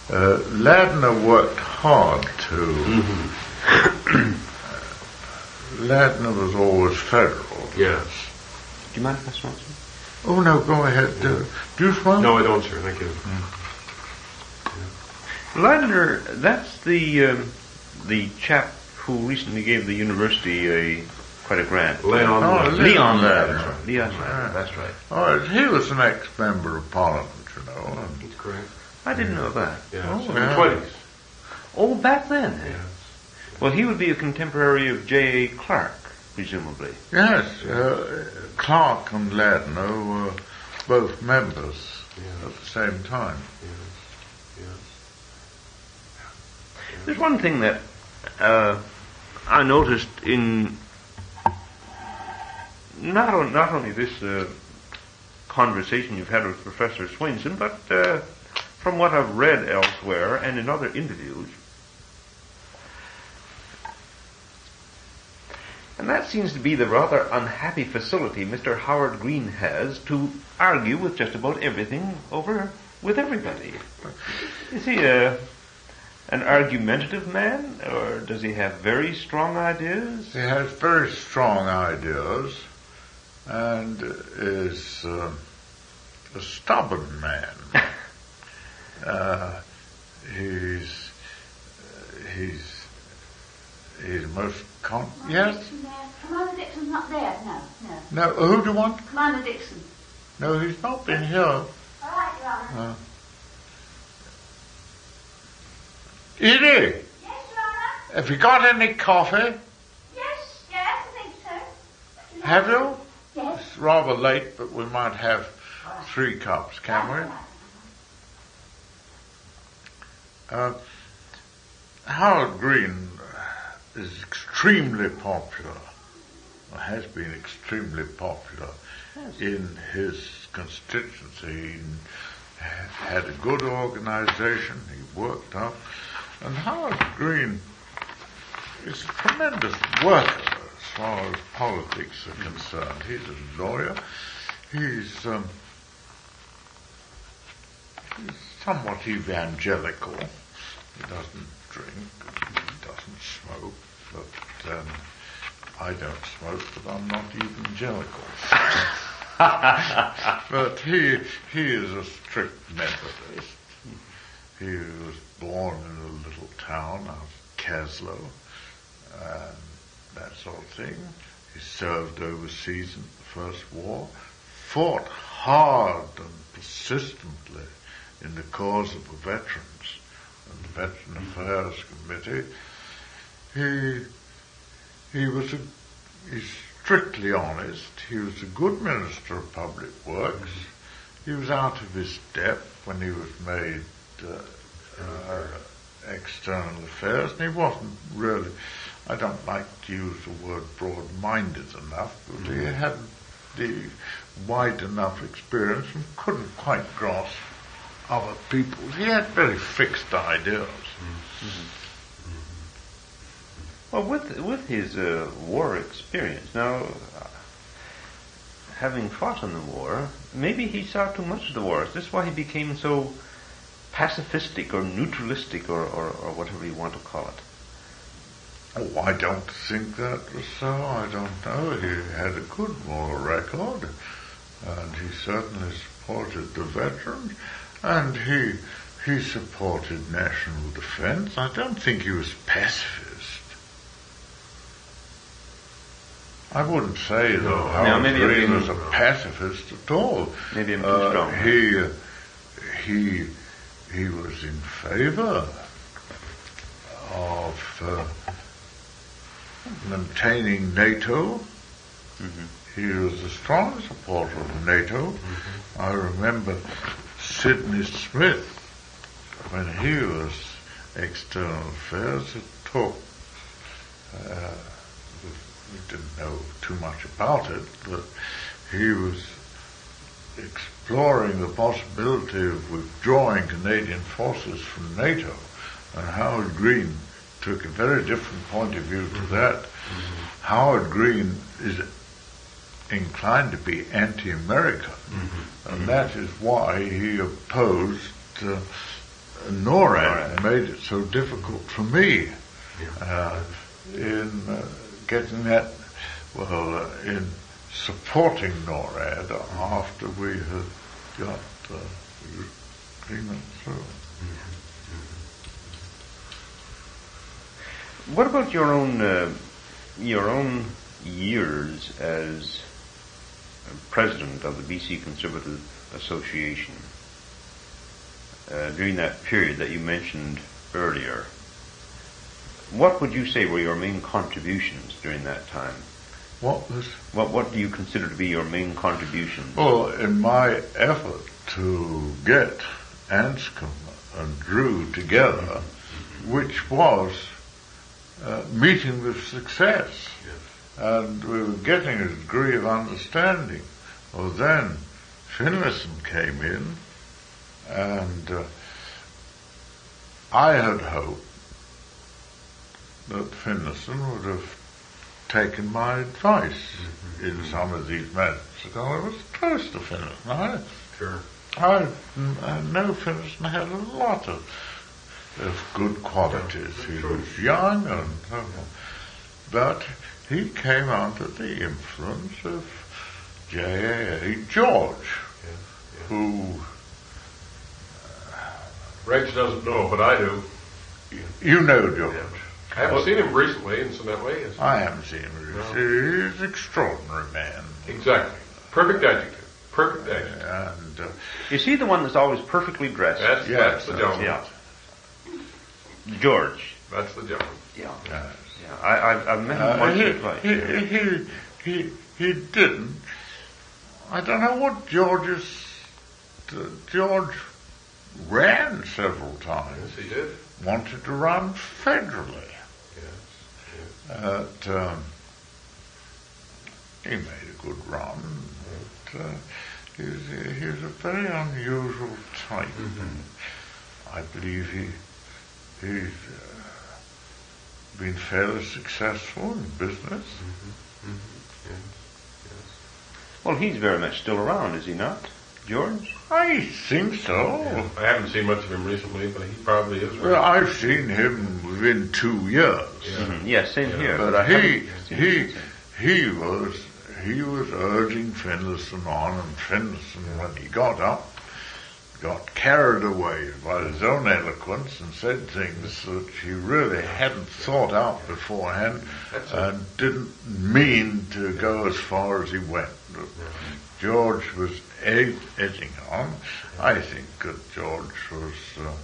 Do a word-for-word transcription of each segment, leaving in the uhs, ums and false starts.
uh, Ladner worked hard to. Mm-hmm. Ladner was always federal. Yes. Do you mind if I smoke? Oh no, go ahead. Yeah. Do, do you smoke? No, I don't, sir. Thank you. Mm. Ladner, that's the um, the chap who recently gave the university a quite a grant. Leon Oh, Ladner. Leon Ladner. Ladner. Leon Ladner. Yeah. That's right. Oh, he was an ex-member of Parliament, you know. And That's correct. I didn't know that. Yeah. Oh, so yeah. in the twenties. Oh, back then. Yes. Well, he would be a contemporary of J A. Clark, presumably. yes, uh, Clark and Ladner were both members Yeah. at the same time. Yes. Yes. There's one thing that uh, I noticed in not on, not only this uh, conversation you've had with Professor Swainson, but uh, from what I've read elsewhere and in other interviews. And that seems to be the rather unhappy facility Mister Howard Green has to argue with just about everything over with everybody. Is he a, an argumentative man, or does he have very strong ideas? He has very strong ideas and is uh, a stubborn man. uh, he's he's he's most con- yes. Commander Dixon's not there. No, no. No, who do you want? Commander Dixon. No, he's not been here. All right, Your Honour. Uh, Edie, Yes, Your Honour. have you got any coffee? Yes, yes, I think so. Have you? Yes. It's rather late, but we might have three cups, can we? Uh, Howard Green is extremely popular, or has been extremely popular in his constituency. He had a good organisation, he worked up, and Howard Green is a tremendous worker as far as politics are concerned. He's a lawyer, he's, um, he's somewhat evangelical. He doesn't drink, he doesn't smoke, but um, I don't smoke, but I'm not evangelical. But he he is a strict Methodist. He was born in a little town out of Caslow, and that sort of thing. He served overseas in the First War, fought hard and persistently in the cause of the veterans and the Veteran Affairs Committee. He he was a he's strictly honest. He was a good Minister of Public Works. He was out of his depth when he was made uh, uh, External Affairs, and he wasn't really, I don't like to use the word broad-minded enough, but mm-hmm. he had the wide enough experience and couldn't quite grasp other people. He had very fixed ideas. Mm-hmm. Well, with with his uh, war experience, now, uh, having fought in the war, maybe he saw too much of the war. Is this why he became so pacifistic or neutralistic or, or, or whatever you want to call it? Oh, I don't think that was so. I don't know. He had a good war record, and he certainly supported the veterans, and he he supported national defense. I don't think he was pacifist. I wouldn't say that No. Howard maybe Green I'm was a pacifist at all. Maybe I'm too uh, strong. He, uh, he, he was in favour of uh, maintaining NATO. Mm-hmm. He was a strong supporter of NATO. Mm-hmm. I remember Sidney Smith, when he was External Affairs, had talked. Uh, We didn't know too much about it, but he was exploring the possibility of withdrawing Canadian forces from NATO, and Howard Green took a very different point of view to mm-hmm. that. Mm-hmm. Howard Green is inclined to be anti-American, mm-hmm. and mm-hmm. that is why he opposed uh, NORAD made it so difficult for me uh, in uh, getting that, well, uh, in supporting NORAD after we had got the agreement through. What about your own uh, your own years as president of the B C Conservative Association uh, during that period that you mentioned earlier? What would you say were your main contributions during that time? What was? What What do you consider to be your main contributions? Well, in my effort to get Anscombe and Drew together, which was uh, meeting with success, and we were getting a degree of understanding. Well, then Finlayson came in, and uh, I had hoped that Finlayson would have taken my advice mm-hmm. in some of these matters. Because I was close to Finlayson. I, sure. I, I know Finlayson had a lot of, of good qualities. Yeah, he true. was young, and so on. But he came under the influence of J A A George, Yeah, yeah. who... Rex doesn't know, but I do. You know George. Yeah. I haven't seen him recently, incidentally. Yes. I haven't seen him. No. He's an extraordinary man. Exactly. Perfect adjective. Perfect adjective. And uh, Is he the one that's always perfectly dressed? That's, yes, that's the that's gentleman. Yeah. George. That's the gentleman. Yeah. yes. Yeah. I, I, I've met him Uh, once he, or twice. he, yeah. he, he, he didn't. I don't know what George's... Uh, George ran several times. Yes, he did. Wanted to run federally. Yes. yes. But um, he made a good run. But uh, he, was, he was a very unusual type. Mm-hmm. I believe he he's uh, been fairly successful in business. Mm-hmm. Mm-hmm. Yes. Yes. Well, he's very much still around, is he not, George? I think so. Yeah. I haven't seen much of him recently, but he probably is. Right. Well, I've seen him within two years. Yeah. Mm-hmm. Yes, same Yeah. here. But I he haven't seen he him since. he was he was urging Finlayson on, and Finlayson, when he got up, got carried away by his own eloquence and said things that he really hadn't thought out beforehand and didn't mean to go as far as he went. George was ed- edging on. I think that George was uh,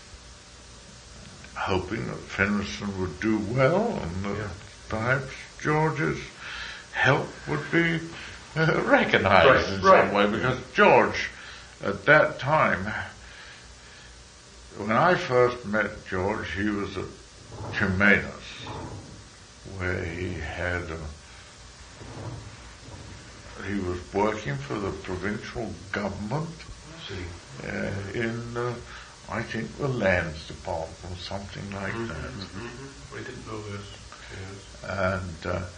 hoping that Finlayson would do well, and that Yeah. perhaps George's help would be uh, recognized Right, in right. some way, because George, at that time, when I first met George, he was at Jimenez, where he had a he was working for the provincial government See. uh, in, uh, I think, the lands department or something like Mm-hmm. that. Mm-hmm. We didn't know this. Yes. And uh,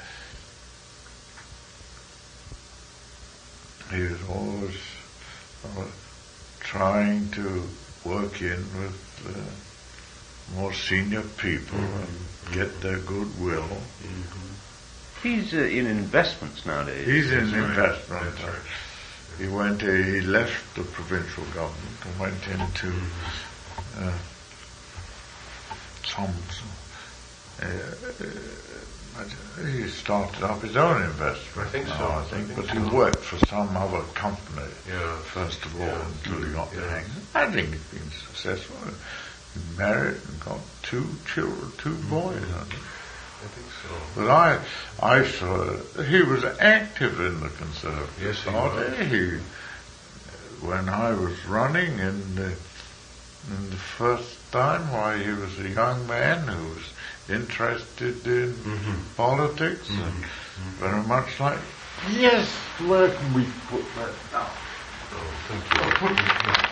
he was always uh, trying to work in with uh, more senior people and get their goodwill. Mm-hmm. He's uh, in investments nowadays. He's in That's right. investment. That's right. He went. Uh, he left the provincial government and went into uh, some. Uh, uh, he started up his own investment. I think now, so. I I think, think but so. he worked for some other company Yeah. first of all Yeah. until he got the Yeah. hang. I think he's been successful. He married and got two children, two boys. I think. I think so. But I, I saw he was active in the Conservative Yes, he Party. was. He, when I was running in the, in the first time, why he was a young man who was interested in Mm-hmm. politics and Mm-hmm. very much like, yes, let me put that down. Oh, thank you.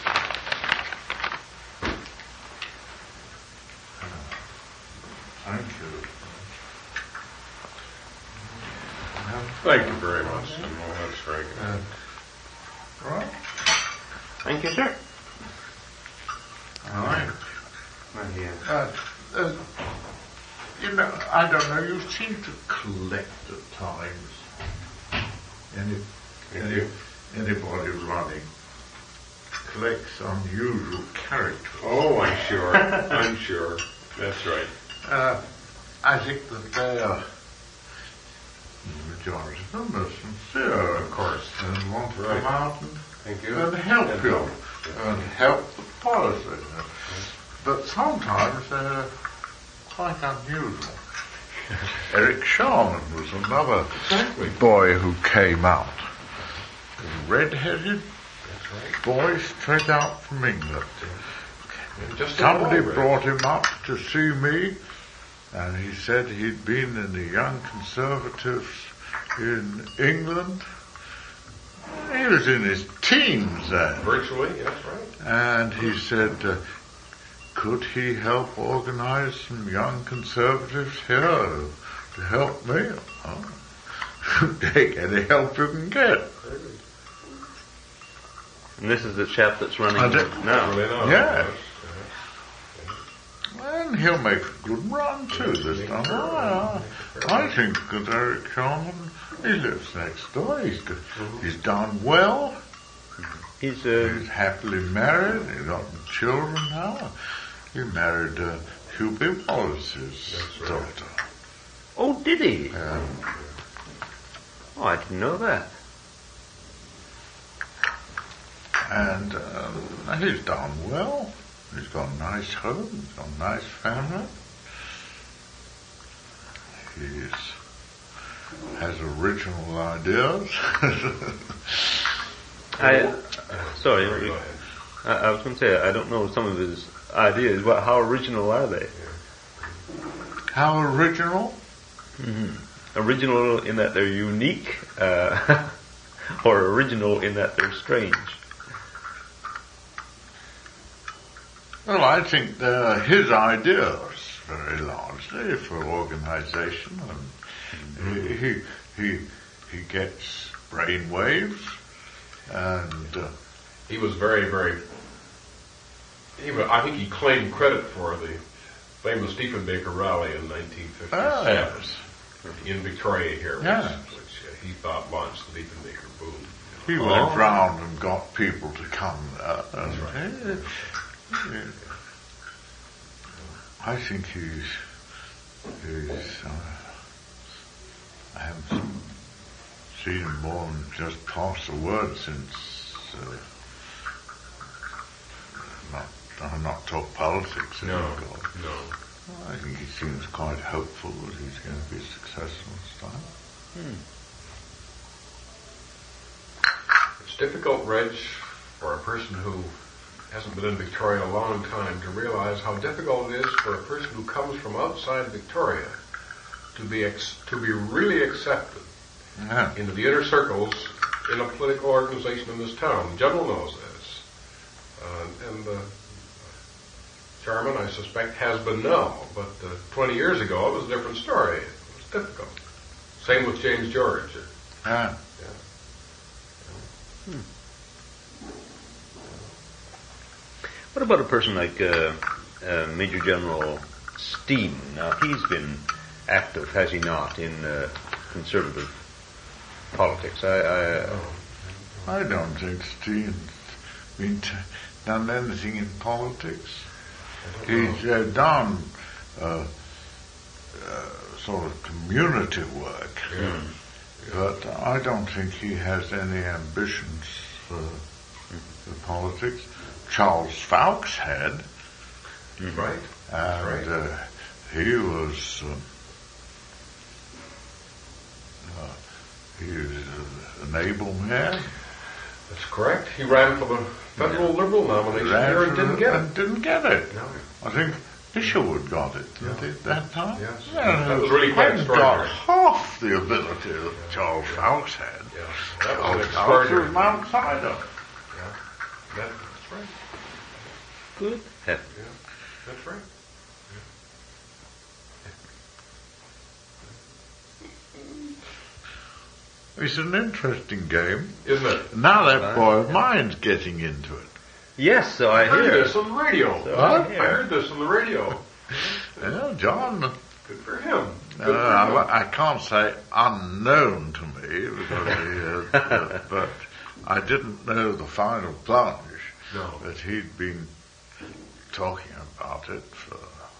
Thank you. Thank you very much. And well, that's very good. Uh, right. Thank you, sir. All Yeah. Uh, uh, you know, I don't know, you seem to collect at times. Any, any, anybody running collects unusual characters. Oh, I'm sure. I'm sure. That's right. Uh, I think that they are, the majority of them are sincere, of course, and want to Right. come out and, Thank you. and help And you, help. and help the policy. But sometimes they're quite unusual. Eric Sharman was another Exactly. boy who came out. A red-headed That's right. boy straight out from England. And just Somebody already. brought him up to see me, and he said he'd been in the Young Conservatives in England. He was in his teens then. Virtually, that's right. And he said, uh, could he help organize some Young Conservatives here to, to help me? Oh. Take any help you can get. Very good. And this is the chap that's running I did- now. Really not. Yeah. Yes. And he'll make a good run too this time. I, I think that Eric Sharman, he lives next door. He's good. He's done well. He's uh, He's happily married. He's got children now. He married uh, Hugh B. Wallace's That's right. daughter. oh, did he? Um, Oh, I didn't know that. and um, he's done well. He's got a nice home. He's got a nice family. He's has original ideas. I sorry, Sorry, go ahead. I, I was going to say I don't know some of his ideas, but how original are they? How original? Original in that they're unique, uh, or original in that they're strange. Well, I think they're his ideas very largely for organisation, and he, he he he gets brain waves, and uh, He was very, very. He was, I think he claimed credit for the famous Diefenbaker rally in nineteen fifty-seven ah, yes, in Victoria here, Yeah. which, which uh, he thought launched the Diefenbaker boom. he Oh. went round and got people to come there. And, That's right. uh, uh, I think he's he's. Uh, I haven't seen him more than just pass the word since. Uh, not, I'm not talk politics. No, anymore. no. I think he seems quite hopeful that he's going to be successful this time. It's difficult, Reg, for a person who hasn't been in Victoria a long time to realize how difficult it is for a person who comes from outside Victoria to be ex- to be really accepted Yeah. into the inner circles in a political organization in this town. The General knows this. Uh, and the chairman, I suspect, has been now. But uh, twenty years ago, it was a different story. It was difficult. Same with James George. Yeah. What about a person like uh, uh, Major General Steen? Now, he's been active, has he not, in uh, conservative politics? I, I, I don't think Steen's been t- done anything in politics. He's uh, done uh, uh, sort of community work, Yeah. but I don't think he has any ambitions for, for politics. Charles Fowkes had, Right? That's and right. uh, he was um, uh, he was uh, an able man. That's correct. He ran for the federal Liberal nomination Ran here and for didn't the- get it. and didn't get it. No. I think Isherwood got it Yeah. at it that time. Yes. Yeah, That was really quite hadn't got extraordinary. half the ability that Charles Fowkes had. Yeah. That was an Charles Fowkes extraordinary. was an outsider. Yeah. That, that's right. good heavens. Yeah. That's right. It's an interesting game. Isn't it? Now that Right. boy of mine's getting into it. Yes, so I I heard hear. this on the radio. So What? I I hear. heard this on the radio. Yeah, John. Good for him. Uh, Good for him. I, I can't say unknown to me, because he, uh, uh, but I didn't know the final plunge. No. But he'd been talking about it for,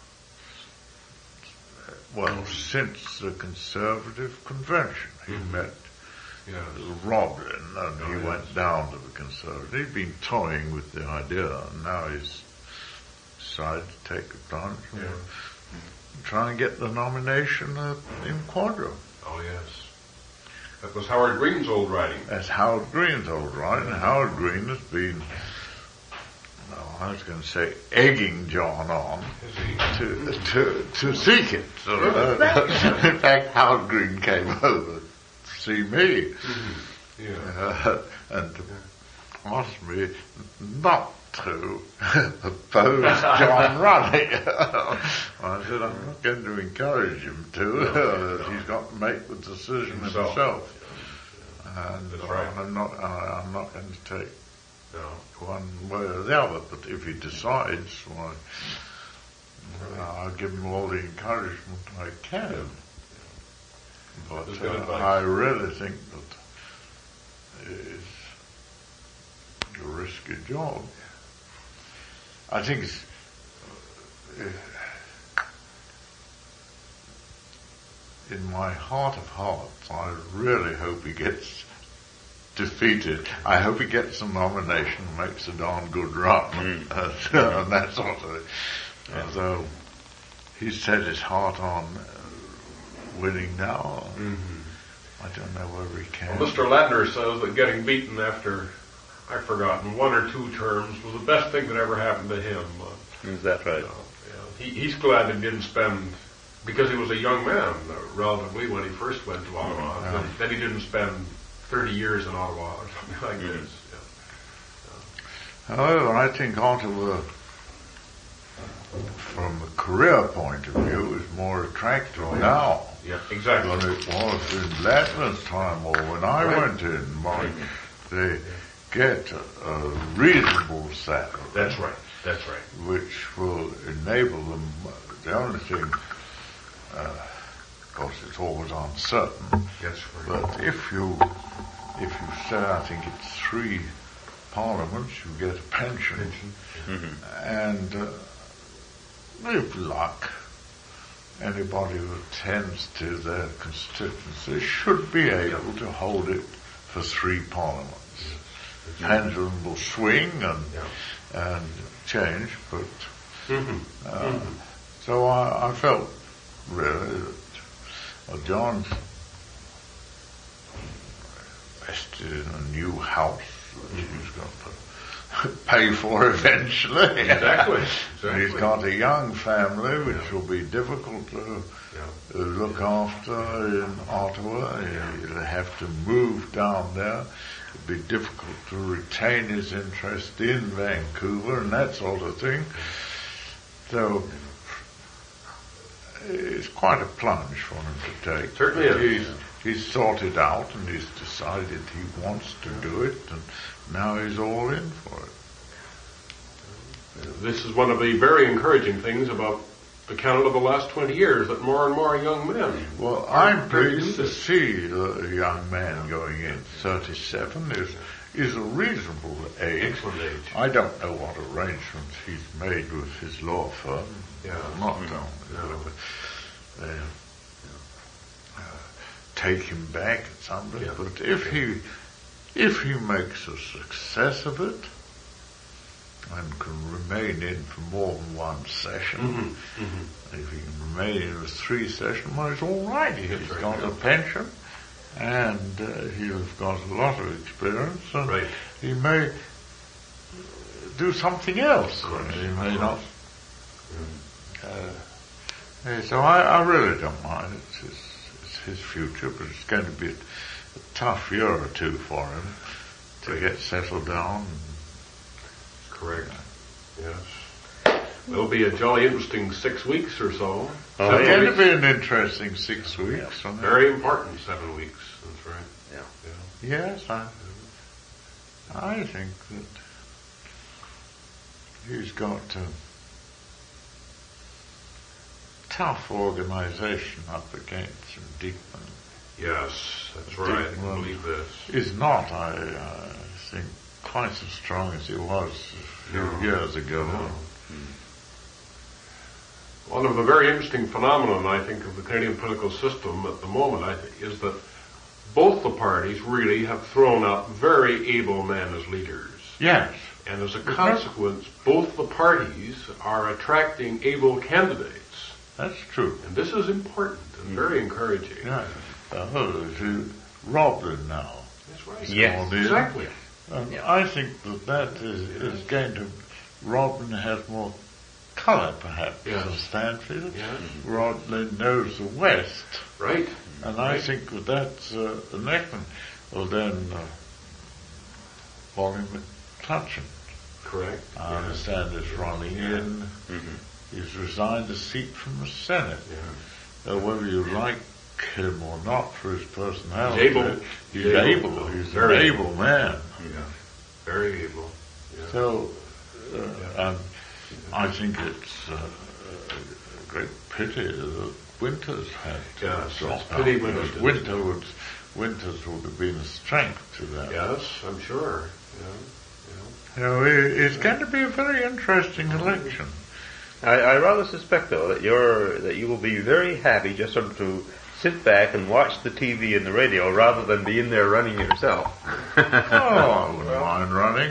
well, since the Conservative Convention. He Mhm. met Yes. Robin, and Oh, he yes. went down to the Conservative. He'd been toying with the idea, and now he's decided to take the plunge and Yeah. try and get the nomination uh, in Quadro. Oh, yes. That was Howard Green's old writing. That's Howard Green's old right, and Howard Green has been, well, I was going to say, egging John on Is he? to to to seek it. So, Really? uh, in fact, Howard Green came over to see me Yeah. uh, and asked me not to oppose John running. I said, I'm not going to encourage him to. Uh, he's got to make the decision Himself. himself. And That's uh, right. I'm not. Uh, I'm not going to take No. one way or the other. But if he decides, why, uh, I'll give him all the encouragement I can. But That's good uh, advice. I really think that it's a risky job. I think it's, uh, in my heart of hearts, I really hope he gets defeated. I hope he gets a nomination and makes a darn good run, and, and that sort of thing. Although he's set his heart on uh, winning now, Mm-hmm. I don't know whether he can. Well, Mister Ladner says that getting beaten after, I've forgotten, one or two terms was the best thing that ever happened to him. Uh, Is that right? you know, yeah. he, he's glad he didn't spend, because he was a young man, uh, relatively, when he first went to Ottawa, Yeah. that, that he didn't spend thirty years in Ottawa or something like Mhm. this. Yeah. However, I think Ottawa, from a career point of view, is more attractive Oh, yeah. now Yeah, exactly. than it was in Ladner's time or when I Right. went in. My, they get a, a reasonable salary, That's right. That's right. which will enable them. The only thing, uh, of course, it's always uncertain. That's right. But if you if you say, I think it's three parliaments, you get a pension, and uh, with luck, anybody who attends to their constituency should be able to hold it for three parliaments. The pendulum will swing and Yeah. and change, but Mm-hmm. uh, so I, I felt really that well, John's invested in a new house that he's going to pay for eventually. Exactly. And he's Exactly. got a young family, which will be difficult to Yeah. uh, look after in Ottawa. He'll have to move down there. It'll be difficult to retain his interest in Vancouver and that sort of thing. So it's quite a plunge for him to take. Certainly is. He's, he's thought it out and he's decided he wants to do it, and now he's all in for it. This is one of the very encouraging things about the Canada of the last twenty years, that more and more young men. Well, are I'm pleased to produced. see a young man going in. thirty-seven is is a reasonable age. Excellent age. I don't know what arrangements he's made with his law firm. Yeah. Or not Mm. known No. whether they uh, take him back at some point. Yeah. But if he if he makes a success of it and can remain in for more than one session, Mm-hmm. Mm-hmm. if he can remain in with three sessions, well, it's all right. He's That's right, got yeah. a pension, and uh, he'll have got a lot of experience, and Right. he may do something else. Of course, He of may not. course. Uh, yeah, so I, I really don't mind. It's his, it's his future, but it's going to be a, a tough year or two for him to Right. get settled down. Correct. Yes. It'll be a jolly interesting six weeks or so. Oh, Seven It's going to weeks. be an interesting six weeks. isn't it? Very important seven weeks. That's right. Yeah. Yeah. Yes, I, I think that he's got a tough organisation up against him. Diekman Yes, that's right. I Well, believe this. is not, I, I think, quite as strong as he was a few No. years ago. No. One of the very interesting phenomenon, I think, of the Canadian political system at the moment, I think, is that both the parties really have thrown out very able men as leaders. Yes. And as a consequence, both the parties are attracting able candidates. That's true. And this is important and very encouraging. Yeah. Uh, see, Robin now. That's right. Yes. Gone in. Exactly. And Yeah. I think that that is, is going to, Robin has more colour perhaps Yes. than Stanfield. Yes. Rodley knows the West. Right. And I Right. think that that's uh, the next one. Well then, uh, Wally McClutchan, Correct. I Yeah. understand, is running in. Mm-hmm. He's resigned a seat from the Senate. Yeah. Uh, whether you like him or not for his personality, He's able. He's, He's able. able. He's Very an able man. Yeah. Very able. Yeah. So, uh, and I think it's uh, a great pity that Winters had to Yes, drop it's pity out, Winters because did. Winter would, Winters would have been a strength to that. Yes, I'm sure. Yeah. You know, it- it's going to be a very interesting election. I, I rather suspect, though, that you're that you will be very happy just sort of to sit back and watch the T V and the radio rather than be in there running yourself. Oh, I wouldn't mind running.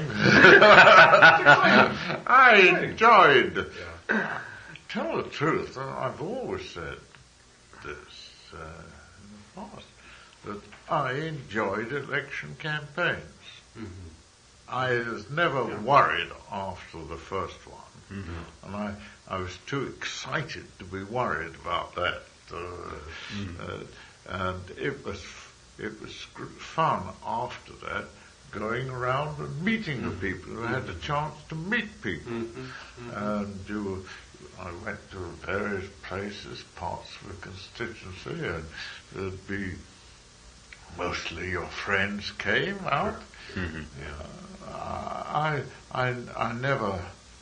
I enjoyed. Yeah. Tell the truth, I've always said this uh, in the past, that I enjoyed election campaigns. Mhm. I was never worried after the first one, Mm-hmm. and I, I was too excited to be worried about that. Uh, uh, and it was it was gr- fun after that, going around and meeting the people who had the chance to meet people. And you, I went to various places, parts of the constituency, and there'd be mostly your friends came out. Mm-hmm. Uh, I, I, I never,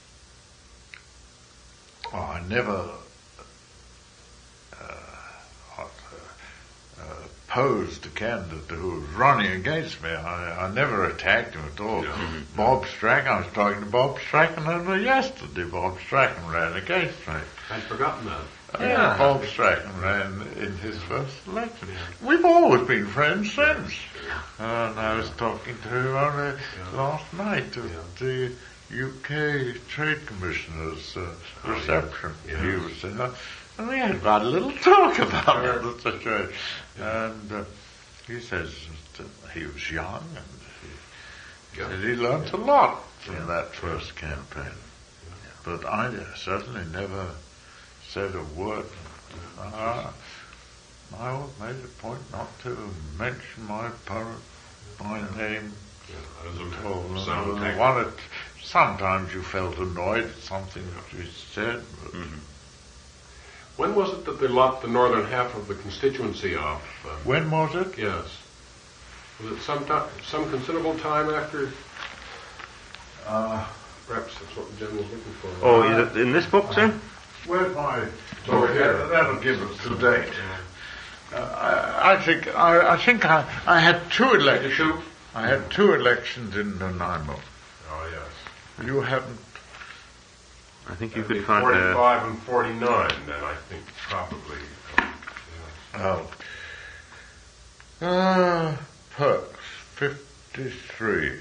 oh, I never uh, what, uh, uh, opposed a candidate who was running against me. I, I never attacked him at all. No. Bob Strachan, I was talking to Bob Strachan only yesterday. Bob Strachan ran against me. I'd forgotten that. Yeah, Bob Strachan ran in his first election. We've always been friends since. And I was talking to him only Yeah. last night at Yeah. the U K Trade Commissioner's uh, reception. Yeah. He was there. And we had quite a little talk about Sure. the situation. And uh, he says that he was young and he, Yeah. said he learnt a lot from that first campaign. But I certainly never said a word. Uh, I always made a point not to mention my opponent by name. Yeah, that is a Oh, sound no, tactic. one at, sometimes you felt annoyed at something that we said, but When was it that they locked the northern half of the constituency off? Uh, when was it? yes. Was it some time, some considerable time after? Uh, Perhaps that's what the general's looking for. Oh, is it in this book, sir? where's my... over here. That'll give us the date. Uh, I, I think I, I think I, I had two elections. Shoot. I had two elections in Nanaimo. Oh yes. You haven't. I think you That'd be could find uh, forty-five and forty-nine. Then I think probably. Uh, Oh. Uh, Perks, fifty-three.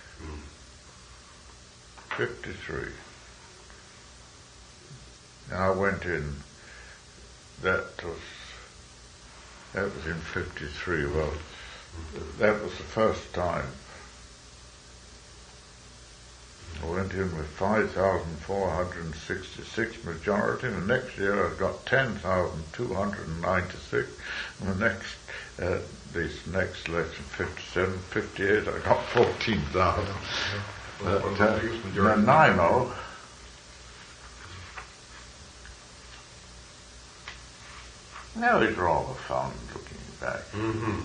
fifty-three. I went in, that was, that was in fifty-three, well, that was the first time. I went in with five thousand four hundred sixty-six majority, and the next year I got ten thousand two hundred ninety-six, and the next, uh, this next election, fifty-seven, fifty-eight, I got fourteen thousand. Well, But what was the uh, biggest majority? Nanaimo, now it's rather fun looking back. Mhm.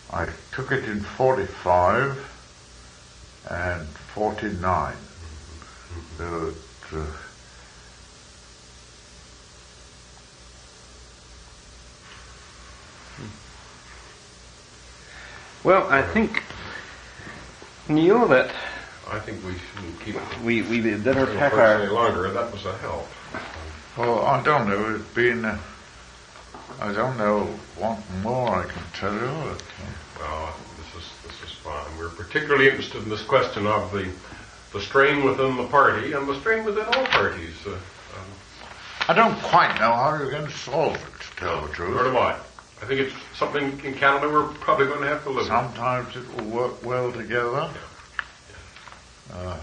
I took it in forty-five and forty-nine. But, uh, Well, I think, Neil, that I think we shouldn't keep it we we better pack any our. longer, and that was a help. well, I don't know. It's been. Uh, I don't know what more I can tell you. But, uh, Well, this is this is fine. We're particularly interested in this question of the the strain within the party and the strain within all parties. Uh, um, I don't quite know how you're going to solve it, to tell the truth. nor do I. I think it's something in Canada we're probably going to have to live with. Sometimes it will work well together. Uh,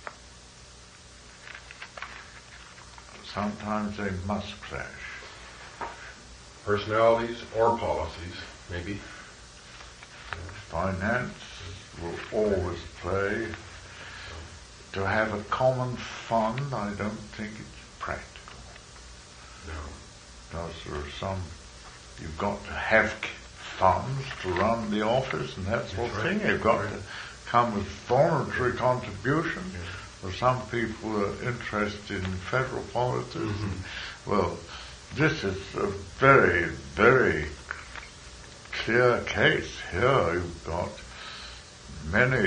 sometimes they must clash. Personalities or policies, maybe. Finance will always play. To have a common fund, I don't think it's practical. No. Because there are some, you've got to have c- funds to run the office and that sort of That's right. thing. You've got Right. to come with voluntary contribution. Yeah. For some people who are interested in federal politics. Mm-hmm. Well, this is a very, very clear case. Here you've got many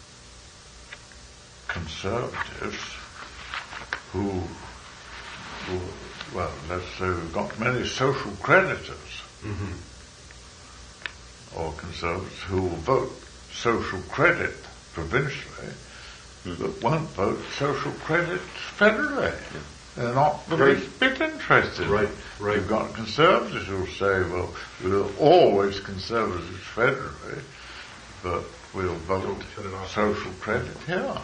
conservatives who, who well, let's say we've got many social creditors Mm-hmm. or conservatives who will vote social credit provincially, but won't vote social credit federally. They're not the Right. least bit interested. Right, right. You've got conservatives who'll say, well, we're always conservatives federally, but we'll vote Shut it off. social credit here.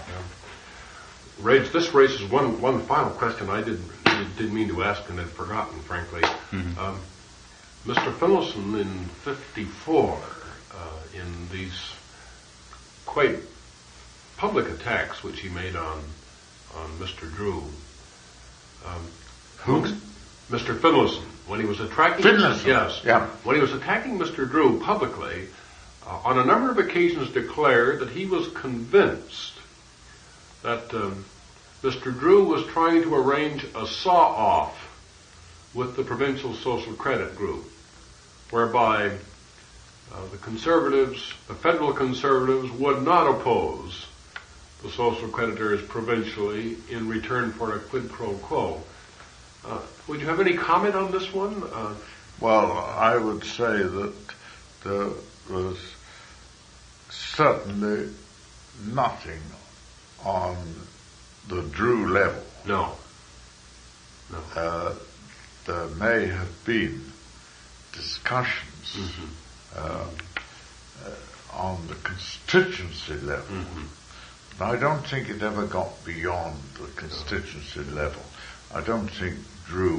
Rage, this raises one one final question I didn't didn't mean to ask and had forgotten, frankly. Um, Mister Finlayson in fifty-four, uh, in these quite public attacks which he made on on Mister Drew. Um, Who? Mister Finlayson, when he was attacking Finlayson, yes, yeah. when he was attacking Mister Drew publicly, uh, on a number of occasions declared that he was convinced that um, Mister Drew was trying to arrange a saw-off with the Provincial Social Credit Group, whereby uh, the conservatives, the federal conservatives, would not oppose the social creditors provincially in return for a quid pro quo. Uh, would you have any comment on this one? Uh, Well, I would say that there was certainly nothing on the Drew level. no. No. Uh, there may have been discussions uh, uh, on the constituency level, but I don't think it ever got beyond the constituency level. I don't think Drew,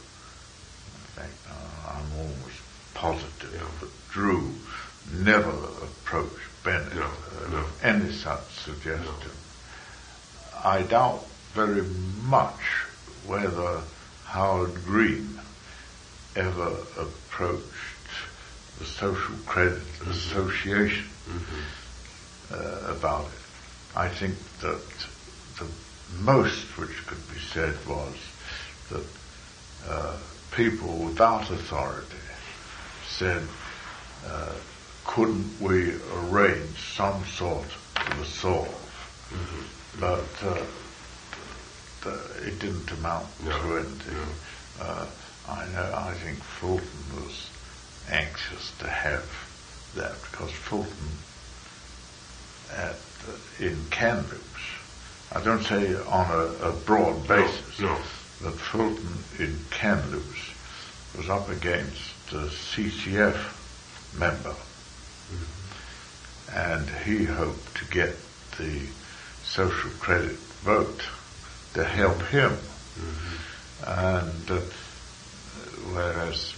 in fact, uh, I'm almost positive that Drew never approached Bennett No, uh, no. with any such suggestion. I doubt very much whether Howard Green ever approached the Social Credit Association uh, about it. I think that the most which could be said was that uh, people without authority said, uh, couldn't we arrange some sort of a solve? But uh, the, it didn't amount No, to anything. no. Uh, I know. I think Fulton was anxious to have that because Fulton at uh, in Kamloops, I don't say on a, a broad basis, no. but Fulton in Kamloops was up against a C C F member, and he hoped to get the social credit vote to help him. And uh, whereas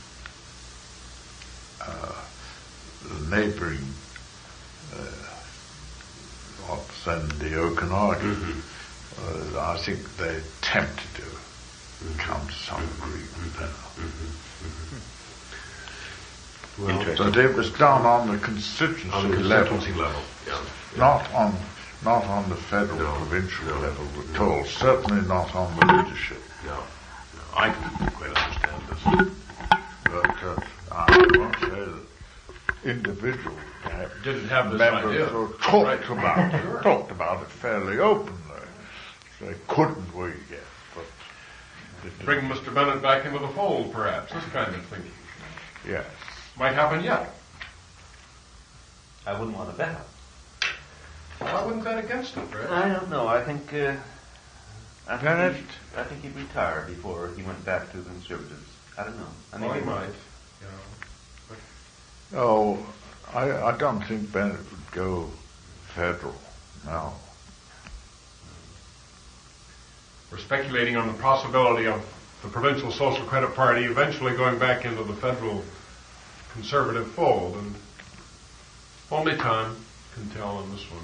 uh, the neighbouring, uh, what's then the Okanagan, uh, I think they attempted to come to some agreement there. Well, But it was done on the constituency, on the level, constituency level. Yeah. not on not on the federal No, provincial no, level, we're no. told. Certainly not on the leadership. No, no, I didn't quite understand this. But uh, I won't say that individual uh, Didn't have this members idea. who talked Right. about it, Sure. talked about it fairly openly. Say, couldn't we get? But it didn't. Bring Mister Bennett back into the fold, perhaps. This kind of thinking Yes. might happen yet. I wouldn't want to bet on. Well, I wouldn't bet against it, Fred. I don't know. I think, uh, I think, Bennett? he'd, I think he'd retire before he went back to the Conservatives. I don't know. I think Well, he he might. You know. Oh, I, I don't think Bennett would go federal. No. We're speculating on the possibility of the Provincial Social Credit Party eventually going back into the federal conservative fold, and only time can tell on this one.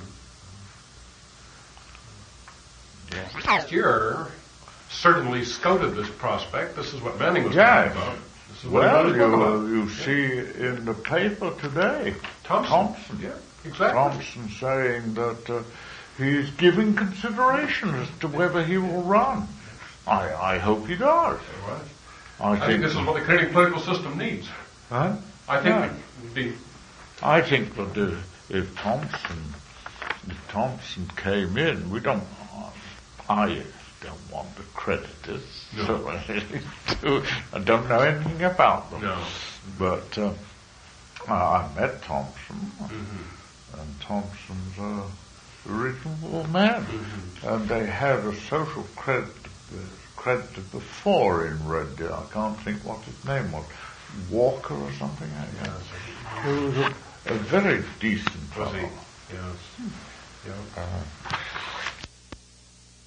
Yes. Last year certainly scouted this prospect. This is what Manning was Yes. talking about. This is what he Well, wanted to talk about. you, you see in the paper today, Thompson. Thompson. Yeah, exactly. Thompson saying that uh, he's giving consideration as to whether he will run. I, I hope he does. Well, I I think, think this is what the Canadian political system needs. Huh? I think Yeah. it would be I think that if, if Thompson, if Thompson came in, we don't, I don't want to creditors. No. So I, I don't know anything about them. no. But uh, I I met Thompson, Mm-hmm. and Thompson's a reasonable man. Mm-hmm. And they had a social credit, uh, creditor before in Red Deer. I can't think what his name was. Walker or something like that. He was a, a very decent Was fellow. he? Yes. Yeah. Uh,